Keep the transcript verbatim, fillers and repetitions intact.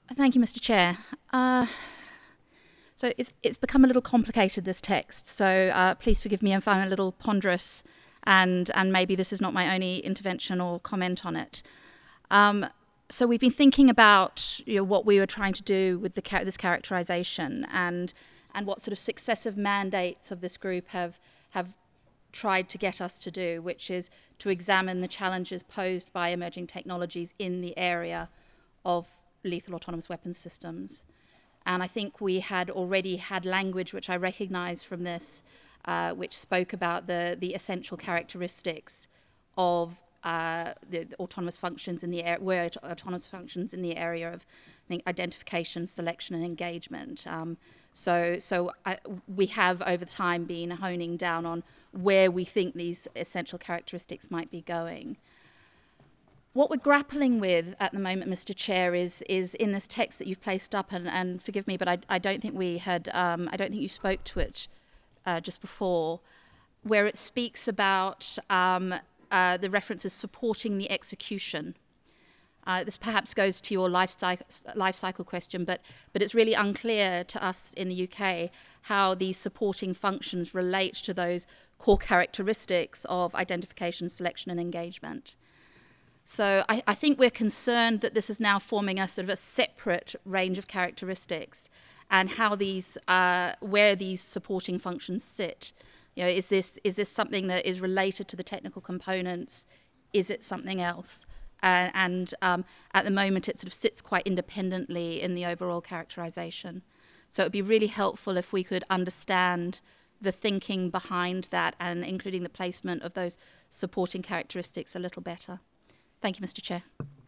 Thank you, Mister Chair. Uh, so it's, it's become a little complicated, this text, so uh, please forgive me if I'm a little ponderous, and, and maybe this is not my only intervention or comment on it. Um, so we've been thinking about, you know, what we were trying to do with the, this characterization, and, and what sort of successive mandates of this group have, have tried to get us to do, which is to examine the challenges posed by emerging technologies in the area of lethal autonomous weapons systems. And I think we had already had language which I recognize from this, uh, which spoke about the, the essential characteristics of uh, the, the autonomous functions in the air, were autonomous functions in the area of, I think, identification, selection, and engagement. Um, so, so I, we have over time been honing down on where we think these essential characteristics might be going. What we're grappling with at the moment, Mister Chair, is is in this text that you've placed up, and, and forgive me, but I, I don't think we had, um, I don't think you spoke to it uh, just before, where it speaks about um, uh, the references supporting the execution. Uh, this perhaps goes to your life cycle, life cycle question, but, but it's really unclear to us in the U K how these supporting functions relate to those core characteristics of identification, selection, and engagement. So I, I think we're concerned that this is now forming a sort of a separate range of characteristics, and how these, uh, where these supporting functions sit. You know, is this is this something that is related to the technical components? Is it something else? Uh, and um, at the moment, it sort of sits quite independently in the overall characterization. So it would be really helpful if we could understand the thinking behind that, and including the placement of those supporting characteristics a little better. Thank you, Mister Chair.